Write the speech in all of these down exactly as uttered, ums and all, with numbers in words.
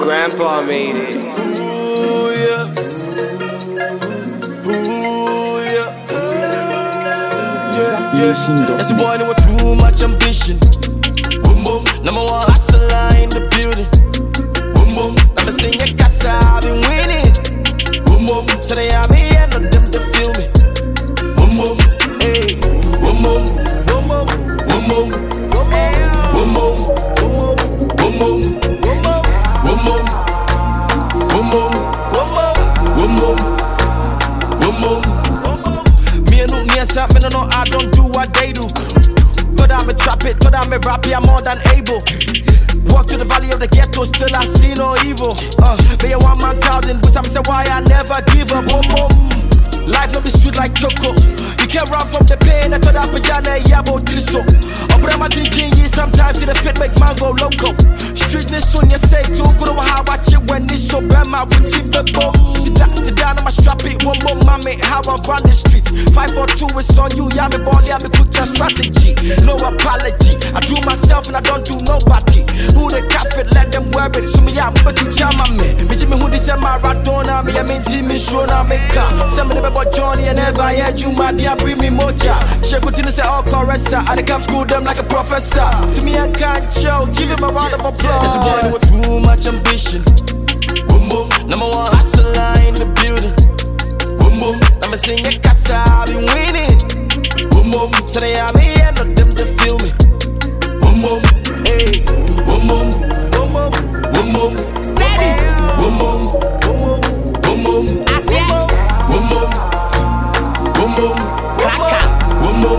Grandpa made it. Ooh, yeah. Ooh, yeah. Yeah, yeah. That's a boy with too much ambition. Boom, boom. Number one hustler in the building. Boom, boom. I'ma sing your casa, I've been winning. Boom, boom. So they have me and not them to feel me. Boom, boom. Hey. Boom, boom. Boom, boom. Boom, boom. Boom, boom. Boom, boom. Boom, boom. Boom, boom. Boom, boom. Boom, boom. Boom, boom. Boom, boom. Me and me and Sam, me no know I don't do what they do. Thought I'm a trap it, thought I'm a rapper, I'm more than able. Walk to the valley of the ghetto, still I see no evil. Uh, be a one man thousand, but some say why I never give up. Boom, boom. Life no be sweet like choco. You can't run from the pain. I thought I put ya na yabo triso. Obre my thinking ye sometimes see the fit make man go loco. Streetness on your say too good over how I chill when this so bad my would keep the bomb. The down on my strap it one more mommy how I run the streets. Five four two is on you, yeah me ball, yeah me quick your strategy. No apology. I do myself and I don't do nobody. Who the capit let them wear it. So me yeah but to tell my man. Me me who this my Maradona me I mean team me show na make car. Some of them about Johnny and never heard you my dear bring me moja. She continue say all correct sir. I come school them like a professor. To me I can't show. Give him a round of applause. That's a boy with too much ambition. Boom boom. Number one hustler in the building. Boom boom. I'ma sing your casa, I've been winning. Boom boom. So they have me and not them to feel me. Boom boom. Hey. Boom boom. Boom boom. Boom boom. Steady. Boom boom. Boom boom. Boom boom. I see it. Boom boom. Boom boom. Boom boom.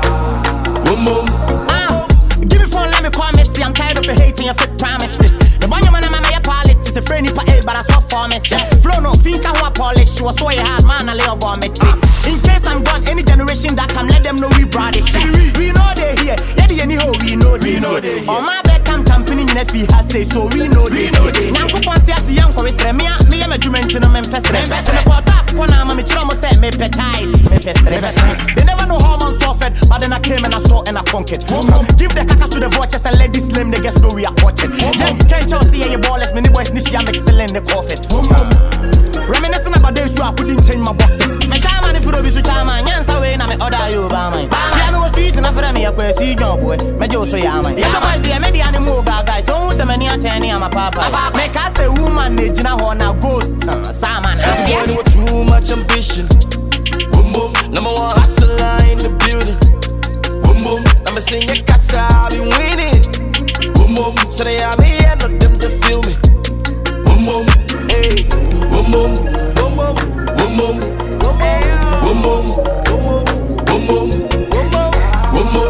Boom boom. Ah, give me phone, let me call Messi. I'm tired of hating your fake promises. The one you man, I'm my politics. A friend, you pay, but I saw for me. Flow no, think I want polish. You was so hard, man. I lay over me. In case I'm gone, any generation that come, let them know we brought it. We know they here. Yeah, the anyhow, we know they. We know they. On my back, I'm campaigning in F B has say so. We know they. We know they. Now, go on, see us young for it. Me, me, I'm a jument in a memphis. Memphis, and a quarter. One arm, I'm a chum, say, me petize. Me petize. They never know how man suffered, but then I came and I saw and I conquered. Give the cacas to the vultures and let this lame the guests know we are watching. Can't you see your ballers, many boys, Nishi, I'm excelling the coffee. Reminiscing about days where I couldn't change my boxes. My chairman, if you don't be so chairman, yes, I win, I'm an order you by my. See, I'm a street and I'm for me, I see your boy. My Joe, so yeah, man. Yeah, my dear, maybe I'm a move, guys. So who's a many attorney, I'm a papa. Make us a woman, you know, now ghost. Simon, that's a boy with too much ambition. Boom, boom. Number one hustler in the building. Boom, boom. I'ma sing your casa, I've been winning. Boom, boom. So they have me and not them to feel me. Boom, boom. Hey. Boom, boom. Boom, boom. Boom, boom. Boom, boom. Boom, boom. Boom, boom. Boom, boom. Boom, boom.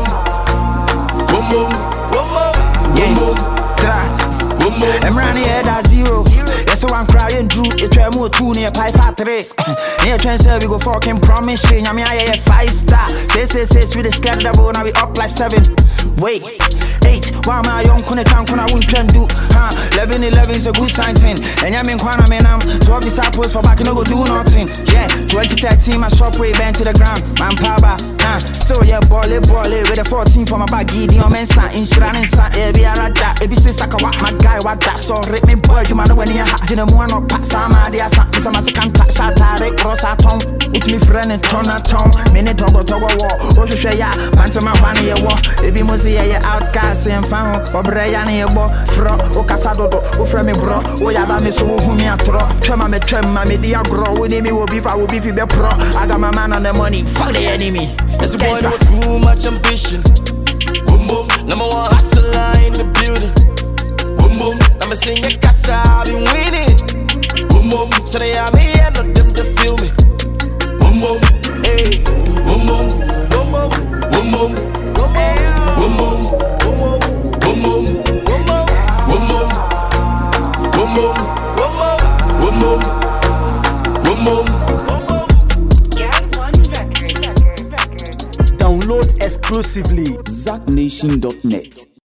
Boom, boom. Boom, boom. Yes. Tra. Boom, boom. I'm running head at zero. Yes, so I'm crying through. It try more two near pipe at three. Near transfer, we go fucking promise. I mean, I a five star. Say, say, say, we the scared double. Now we up like seven. Wait, eight. Why am I young? Kuna can't kuna win can do. Huh? Eleven, eleven is a good sign. Ten. And I mean, Kwana man, I'm twelve disciples for back and no go do nothing. Yeah, twenty thirteen, my shop way bent to the ground. Man, Paba. Huh? Still, yeah, ball it, ball it. With a fourteen for my bag. Gideon Mensa, Insuran and Sa, Ebi Arada. Ebi Sisa, what my guy, what that. So, rip me, boy, you man, when you're hot. Jinamuan or Pasama, they are something. Some as a can touch out, Tarek, Ross at home. It's me friend and turn at home. Minute Togo, Togo war. What you say, yeah, Pantama, one year war. Ebi Musi, yeah, outcast and found. Or Brian, yeah, bo, fro, o Casado, o Fremi, bro. O Yadami, so whom you throw. Trema, me, trema, me, dear grow. With me, will be, I will be, be pro. I got my man on the money. Fuck the enemy. That's a boy with too much ambition. Boom, boom. Number one hustler in the building. Boom, boom. I'ma sing your casa, I've been winning. Boom, boom. So they have me and not them to feel me. Boom, boom. Hey. Boom, boom. Boom, boom. Boom, boom. Boom, boom. Boom, boom. Boom, boom. Boom, boom. Boom, boom. Boom, boom. Boom, boom. Boom, boom. Download exclusively zack nation dot net.